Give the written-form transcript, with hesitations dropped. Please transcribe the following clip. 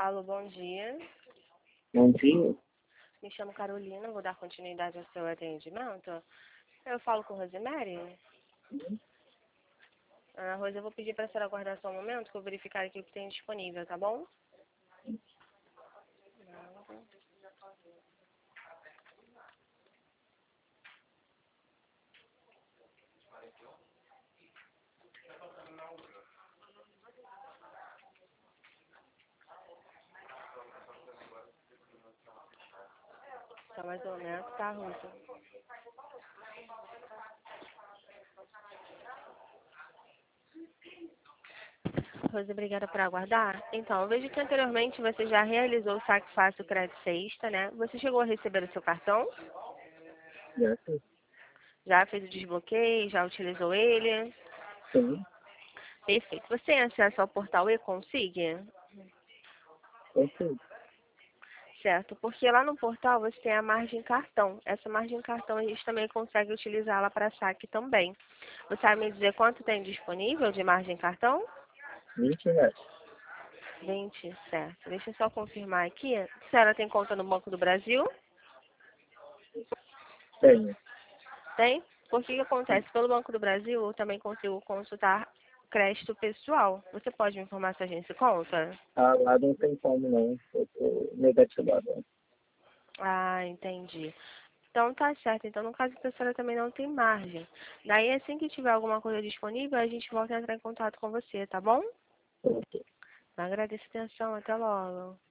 Alô, bom dia. Bom dia. Me chamo Carolina, vou dar continuidade ao seu atendimento. Eu falo com Rosemary. Rose, eu vou pedir para a senhora aguardar só um momento que eu vou verificar aqui o que tem disponível, tá bom? Só mais um momento, tá, Rose? Rose, obrigada por aguardar. Então, eu vejo que anteriormente você já realizou o saque fácil crédito sexta, né? Você chegou a receber o seu cartão? Já sim. Já fez o desbloqueio? Já utilizou ele? Sim. Perfeito. Você tem acesso ao portal e-Consig? Perfeito. Certo, porque lá no portal você tem a margem cartão. Essa margem cartão a gente também consegue utilizá-la para saque também. Você sabe me dizer quanto tem disponível de margem cartão? R$ 20. 20, certo. Deixa eu só confirmar aqui. A senhora tem conta no Banco do Brasil? Tenho. Tem? Porque o que acontece? Pelo Banco do Brasil eu também consigo consultar crédito pessoal. Você pode me informar se a gente se conta? Lá não tem como não. Eu tô negativado. Ah, entendi. Então tá certo. Então, no caso, a senhora também não tem margem. Daí, assim que tiver alguma coisa disponível, a gente volta a entrar em contato com você, tá bom? Ok. Agradeço a atenção. Até logo.